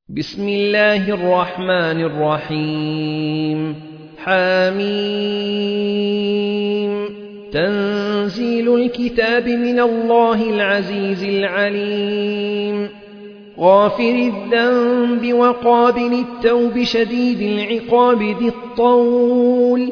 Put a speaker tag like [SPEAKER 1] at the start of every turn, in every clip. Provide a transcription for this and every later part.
[SPEAKER 1] بسم الله الرحمن الرحيم حميم تنزيل الكتاب من الله العزيز العليم غافر الذنب وقابل التوب شديد العقاب ذي الطول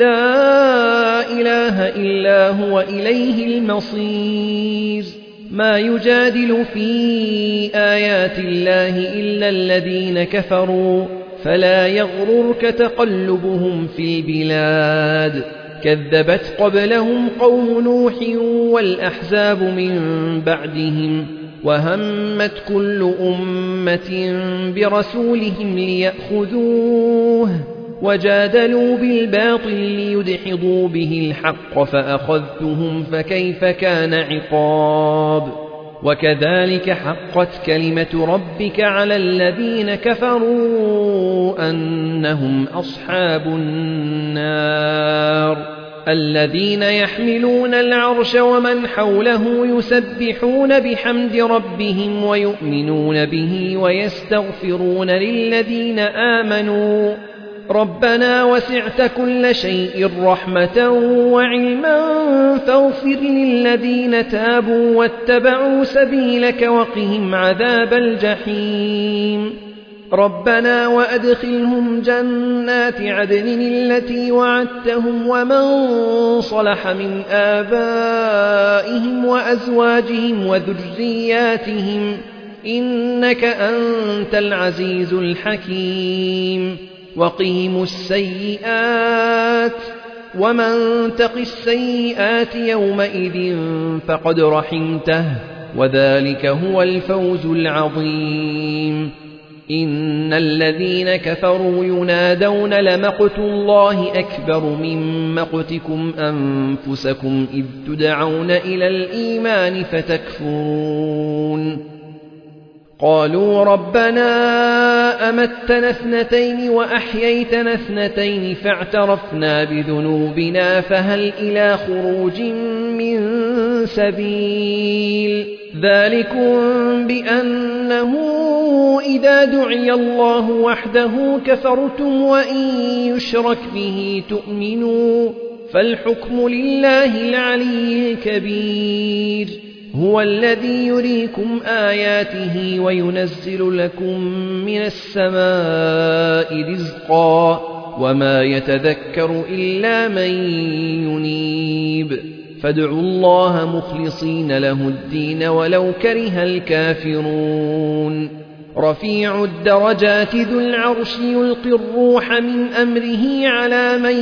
[SPEAKER 1] لا إله إلا هو إليه المصير ما يجادل في آيات الله إلا الذين كفروا فلا يغررك تقلبهم في البلاد كذبت قبلهم قوم نوح والأحزاب من بعدهم وهمت كل أمة برسولهم ليأخذوه وجادلوا بالباطل ليدحضوا به الحق فأخذتهم فكيف كان عقاب وكذلك حقت كلمة ربك على الذين كفروا أنهم أصحاب النار الذين يحملون العرش ومن حوله يسبحون بحمد ربهم ويؤمنون به ويستغفرون للذين آمنوا ربنا وسعت كل شيء رحمة وعلما فاغفر للذين تابوا واتبعوا سبيلك وقهم عذاب الجحيم ربنا وأدخلهم جنات عدن التي وعدتهم ومن صلح من آبائهم وأزواجهم وذرياتهم إنك أنت العزيز الحكيم وقهم السيئات ومن تق السيئات يومئذ فقد رحمته وذلك هو الفوز العظيم إن الذين كفروا ينادون لمقت الله أكبر من مقتكم أنفسكم إذ تدعون إلى الإيمان فتكفرون قالوا ربنا أمتنا اثنتين وأحييتنا اثنتين فاعترفنا بذنوبنا فهل إلى خروج من سبيل ذلكم بأنه إذا دعي الله وحده كفرتم وإن يشرك به تؤمنوا فالحكم لله العلي الكبير هو الذي يريكم آياته وينزل لكم من السماء رزقا وما يتذكر إلا من ينيب فادعوا الله مخلصين له الدين ولو كره الكافرون رفيع الدرجات ذو العرش يلقي الروح من أمره على من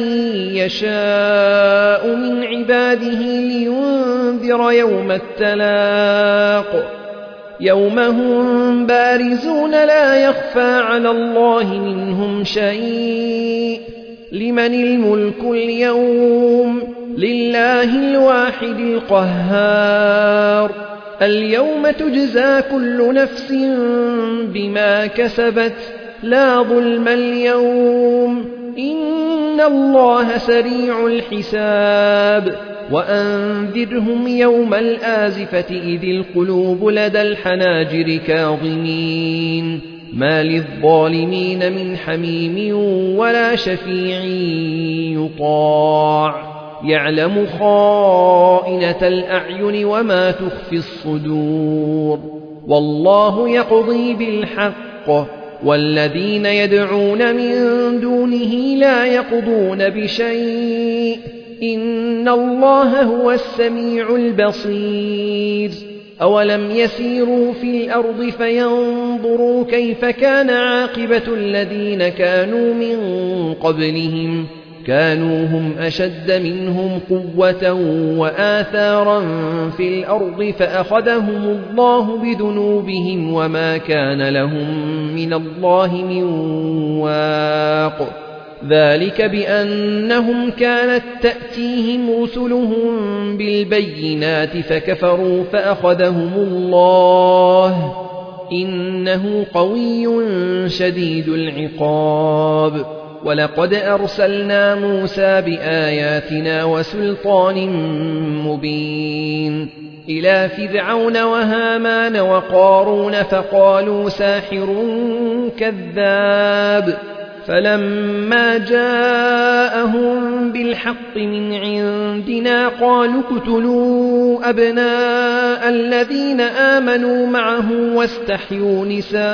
[SPEAKER 1] يشاء من عباده لينذر يوم التلاق يوم هم بارزون لا يخفى على الله منهم شيء لمن الملك اليوم لله الواحد القهار اليوم تجزى كل نفس بما كسبت لا ظلم اليوم إن الله سريع الحساب وأنذرهم يوم الآزفة إذ القلوب لدى الحناجر كاظمين ما للظالمين من حميم ولا شفيع يطاع يعلم خائنة الأعين وما تخفي الصدور والله يقضي بالحق والذين يدعون من دونه لا يقضون بشيء إن الله هو السميع البصير أولم يسيروا في الأرض فينظروا كيف كان عاقبة الذين كانوا من قبلهم كانوا هم أشد منهم قوة وآثارا في الأرض فأخذهم الله بذنوبهم وما كان لهم من الله من واق ذلك بأنهم كانت تأتيهم رسلهم بالبينات فكفروا فأخذهم الله إنه قوي شديد العقاب ولقد أرسلنا موسى بآياتنا وسلطان مبين إلى فرعون وهامان وقارون فقالوا ساحر كذاب فلما جاءهم بالحق من عندنا قالوا اقتلوا أبناء الذين آمنوا معه واستحيوا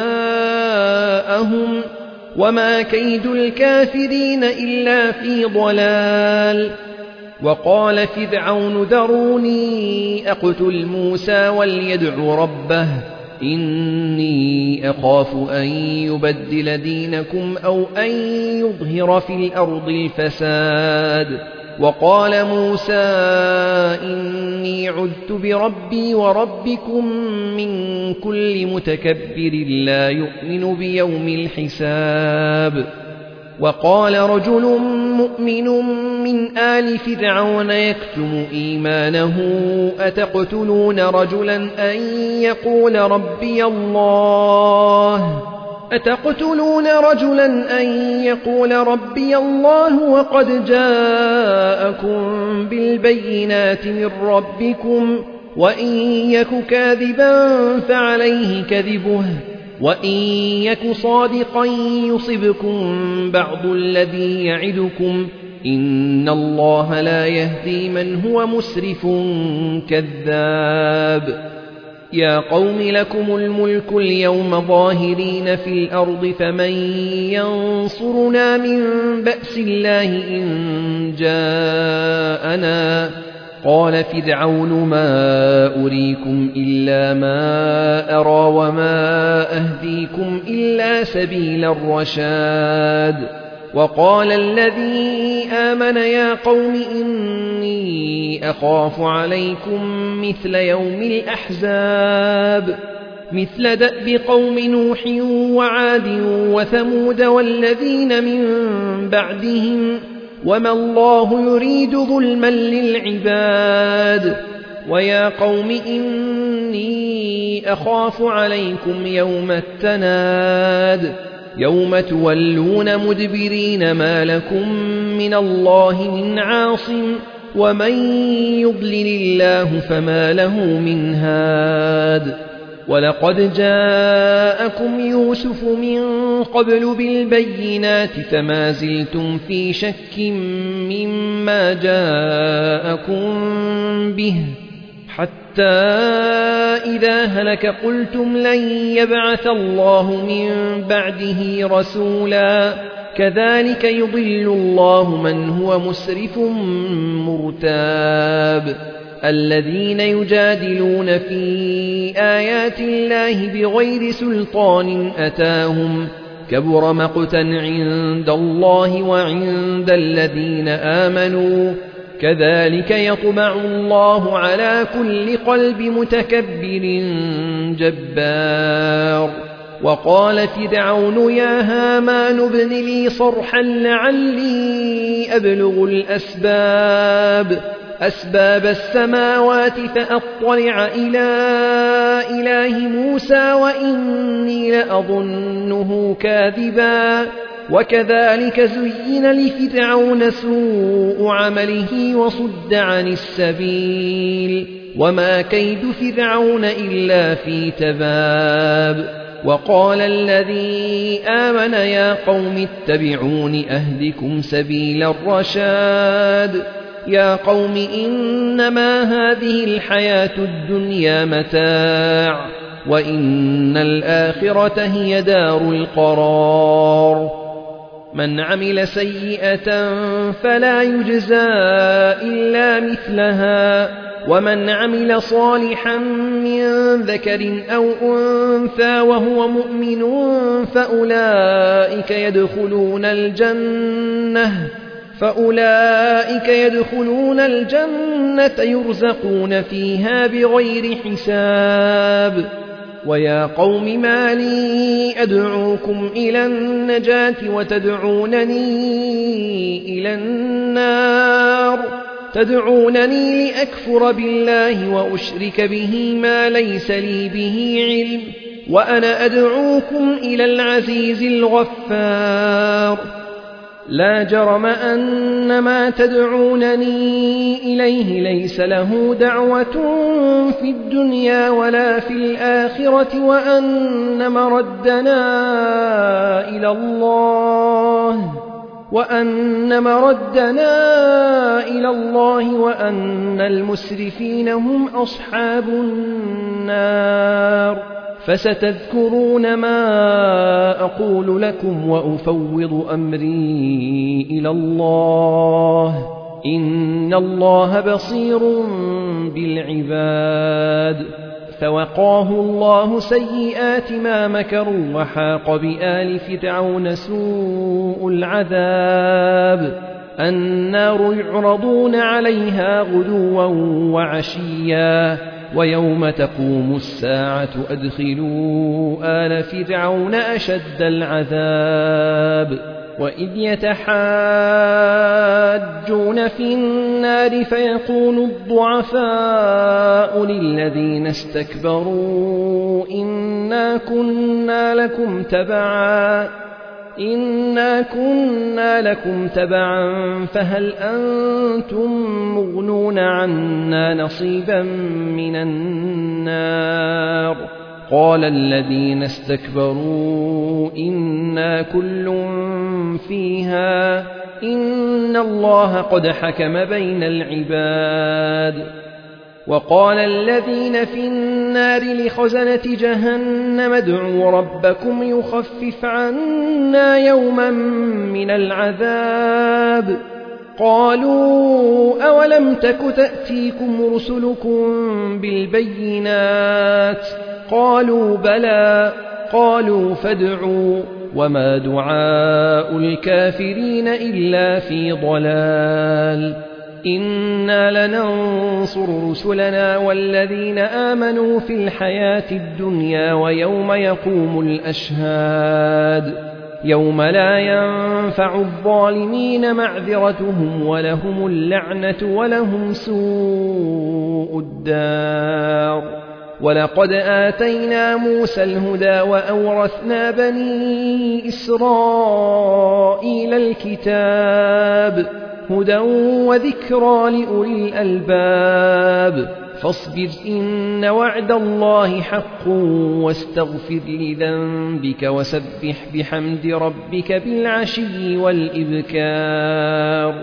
[SPEAKER 1] نساءهم وما كيد الكافرين إلا في ضلال. وقال فرعون ذروني أقتل موسى وليدع ربه إني أخاف أن يبدل دينكم أو أن يظهر في الأرض الفساد. وقال موسى إني عذت بربي وربكم من كل متكبر لا يؤمن بيوم الحساب. وقال رجل مؤمن من آل فرعون يكتم إيمانه أتقتلون رجلا أن يقول ربي الله وقد جاءكم بالبينات من ربكم وإن يك كاذبا فعليه كذبه وإن يك صادقا يصبكم بعض الذي يعدكم إن الله لا يهدي من هو مسرف كذاب. يا قوم لكم الملك اليوم ظاهرين في الأرض فمن ينصرنا من بأس الله إن جاءنا. قال فرعون ما أريكم إلا ما أرى وما أهديكم إلا سبيل الرشاد. وقال الذي آمن يا قوم إني أخاف عليكم مثل يوم الأحزاب مثل دأب قوم نوح وعاد وثمود والذين من بعدهم وما الله يريد ظلما للعباد. ويا قوم إني أخاف عليكم يوم التناد يوم تولون مدبرين ما لكم من الله من عاصم ومن يضلل الله فما له من هاد. ولقد جاءكم يوسف من قبل بالبينات فما زلتم في شك مما جاءكم به حتى إذا هلك قلتم لن يبعث الله من بعده رسولا كذلك يضل الله من هو مسرف مرتاب. الذين يجادلون في آيات الله بغير سلطان أتاهم كبر مقتا عند الله وعند الذين آمنوا كذلك يطبع الله على كل قلب متكبر جبار. وقال فرعون يا هامان ابن لي صرحا لعلي أبلغ أسباب السماوات فأطلع إلى إله موسى وإني لأظنه كاذبا. وكذلك زين لفرعون سوء عمله وصد عن السبيل وما كيد فرعون إلا في تباب. وقال الذي آمن يا قوم اتبعون أهدكم سبيل الرشاد. يا قوم إنما هذه الحياة الدنيا متاع وإن الآخرة هي دار القرار. من عمل سيئة فلا يجزى إلا مثلها ومن عمل صالحا من ذكر أو أنثى وهو مؤمن فأولئك يدخلون الجنة يرزقون فيها بغير حساب. ويا قوم ما لي أدعوكم إلى النجاة وتدعونني إلى النار تدعونني لأكفر بالله وأشرك به ما ليس لي به علم وأنا أدعوكم إلى العزيز الغفار. لا جرم أن ما تدعونني إليه ليس له دعوة في الدنيا ولا في الآخرة وأن مردنا إلى الله وأن المسرفين هم أصحاب النار. فستذكرون ما أقول لكم وأفوض أمري إلى الله إن الله بصير بالعباد. فوقاه الله سيئات ما مكروا وحاق بآل فرعون سوء العذاب. النار يعرضون عليها غدوا وعشيا ويوم تقوم الساعة أدخلوا آل فرعون أشد العذاب. وإذ يتحاجون في النار فيقول الضعفاء للذين استكبروا إنا كنا لكم تبعا فهل أنتم مغنون عنا نصيبا من النار. قال الذين استكبروا إنا كل فيها إن الله قد حكم بين العباد. وقال الذين في النار لخزنة جهنم ادعوا ربكم يخفف عنا يوما من العذاب. قالوا أولم تك تأتيكم رسلكم بالبينات قالوا بلى قالوا فادعوا وما دعاء الكافرين إلا في ضلال. إنا لننصر رسلنا والذين آمنوا في الحياة الدنيا ويوم يقوم الأشهاد يوم لا ينفع الظالمين معذرتهم ولهم اللعنة ولهم سوء الدار. ولقد آتينا موسى الهدى وأورثنا بني إسرائيل الكتاب هدى وذكرى لأولي الألباب. فاصبر إن وعد الله حق واستغفر لذنبك وسبح بحمد ربك بالعشي والإبكار.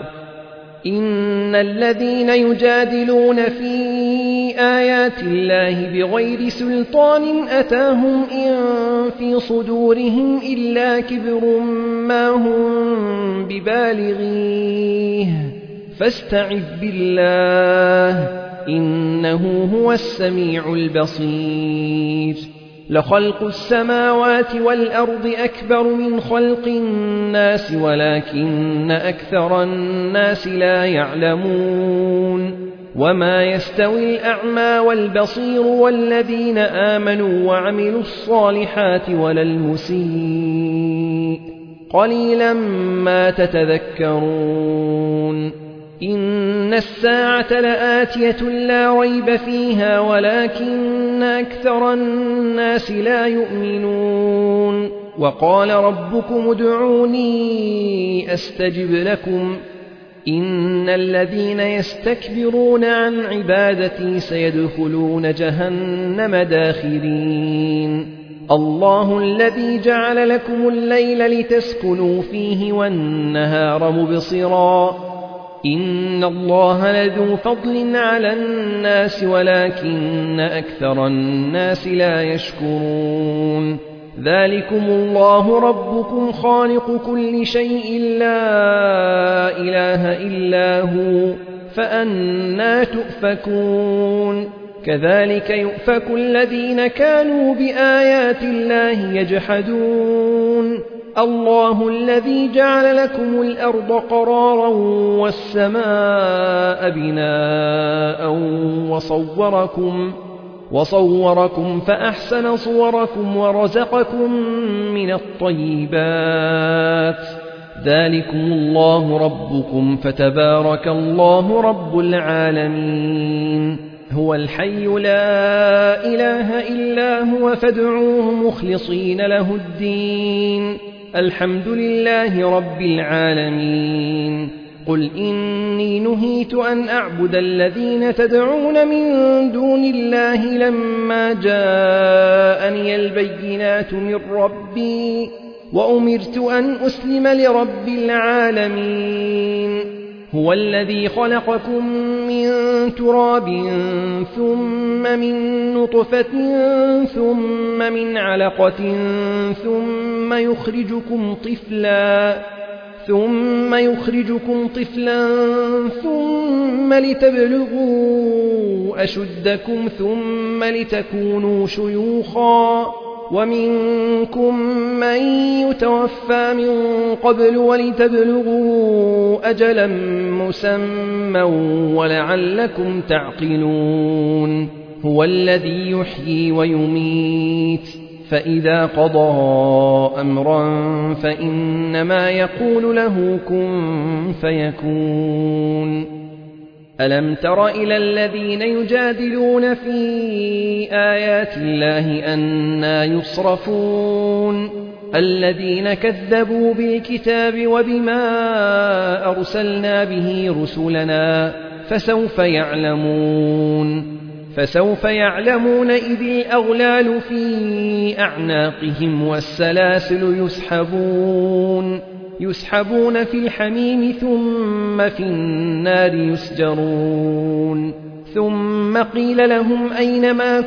[SPEAKER 1] إن الذين يجادلون في آيات الله بغير سلطان أتاهم إن في صدورهم إلا كبر ما هم ببالغيه فاستعذ بالله إنه هو السميع البصير. لخلق السماوات والأرض أكبر من خلق الناس ولكن أكثر الناس لا يعلمون. وما يستوي الأعمى والبصير والذين آمنوا وعملوا الصالحات ولا المسيء قليلا ما تتذكرون. إن الساعة لآتية لا ريب فيها ولكن أكثر الناس لا يؤمنون. وقال ربكم ادعوني أستجب لكم إن الذين يستكبرون عن عبادتي سيدخلون جهنم داخرين. الله الذي جعل لكم الليل لتسكنوا فيه والنهار مبصرا إن الله لذو فضل على الناس ولكن أكثر الناس لا يشكرون. ذلكم الله ربكم خالق كل شيء لا إله إلا هو فأنى تؤفكون. كذلك يؤفك الذين كانوا بآيات الله يجحدون. الله الذي جعل لكم الأرض قرارا والسماء بناء وصوركم فأحسن صوركم ورزقكم من الطيبات. ذلكم الله ربكم فتبارك الله رب العالمين. هو الحي لا إله إلا هو فادعوه مخلصين له الدين الحمد لله رب العالمين قل إني نهيت أن أعبد الذين تدعون من دون الله لما جاءني البينات من ربي وأمرت أن أسلم لرب العالمين هو الذي خلقكم من تراب ثم من نطفة ثم من علقة ثم يخرجكم طفلا ثم لتبلغوا أشدكم ثم لتكونوا شيوخا ومنكم من يتوفى من قبل ولتبلغوا أجلا مسمى ولعلكم تعقلون هو الذي يحيي ويميت فإذا قضى أمرا فإنما يقول له كن فيكون ألم تر إلى الذين يجادلون في آيات الله أنى يصرفون الذين كذبوا بالكتاب وبما أرسلنا به رسلنا فسوف يعلمون إذ الأغلال في أعناقهم والسلاسل يسحبون في الحميم ثم في النار يسجرون ثم قيل لهم أينما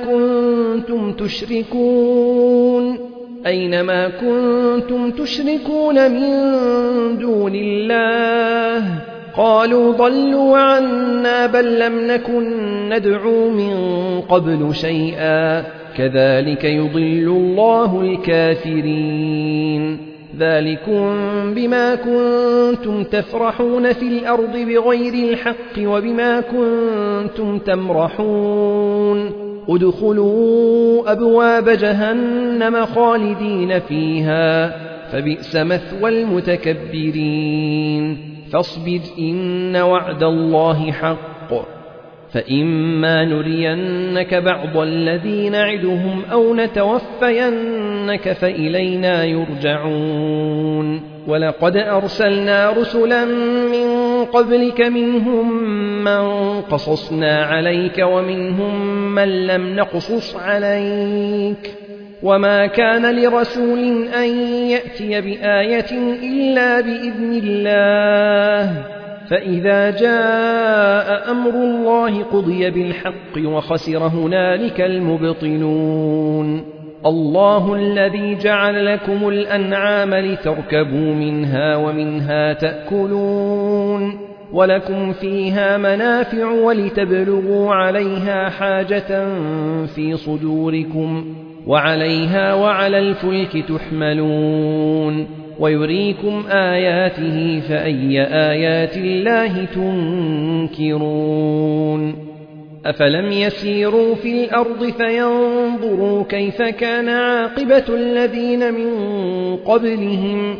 [SPEAKER 1] كنتم تشركون من دون الله قالوا ضلوا عنا بل لم نكن ندعو من قبل شيئا كذلك يضل الله الكافرين ذلكم بما كنتم تفرحون في الأرض بغير الحق وبما كنتم تمرحون ادخلوا أبواب جهنم خالدين فيها فبئس مثوى المتكبرين فاصبر إن وعد الله حق فإما نرينك بعض الذي نعدهم أو نتوفينك فإلينا يرجعون ولقد أرسلنا رسلا من قبلك منهم من قصصنا عليك ومنهم من لم نقصص عليك وما كان لرسول أن يأتي بآية إلا بإذن الله فإذا جاء أمر الله قضي بالحق وخسر هنالك المبطلون الله الذي جعل لكم الأنعام لتركبوا منها ومنها تأكلون ولكم فيها منافع ولتبلغوا عليها حاجة في صدوركم وعليها وعلى الفلك تحملون ويريكم آياته فأي آيات الله تنكرون أفلم يسيروا في الأرض فينظروا كيف كان عاقبة الذين من قبلهم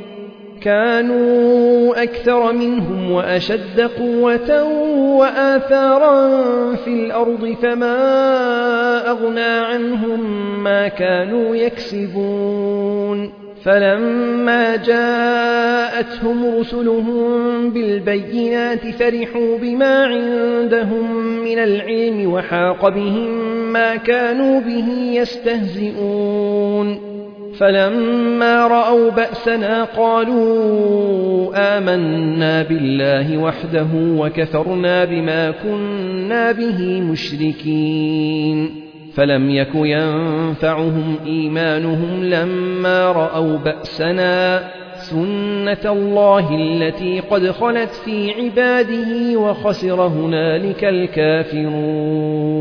[SPEAKER 1] كانوا أكثر منهم وأشد قوة وآثارا في الأرض فما أغنى عنهم ما كانوا يكسبون فلما جاءتهم رسلهم بالبينات فرحوا بما عندهم من العلم وحاق بهم ما كانوا به يستهزئون فلما رأوا بأسنا قالوا آمنا بالله وحده وكفرنا بما كنا به مشركين فلم يك ينفعهم إيمانهم لما رأوا بأسنا سنة الله التي قد خلت في عباده وخسر هنالك الكافرون